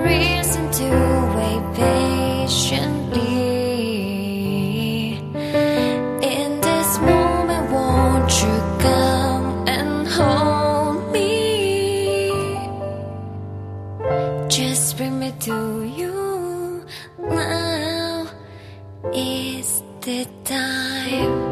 reason to wait patiently. In this moment, won't you come and hold me? Just bring me to you. Now is the time.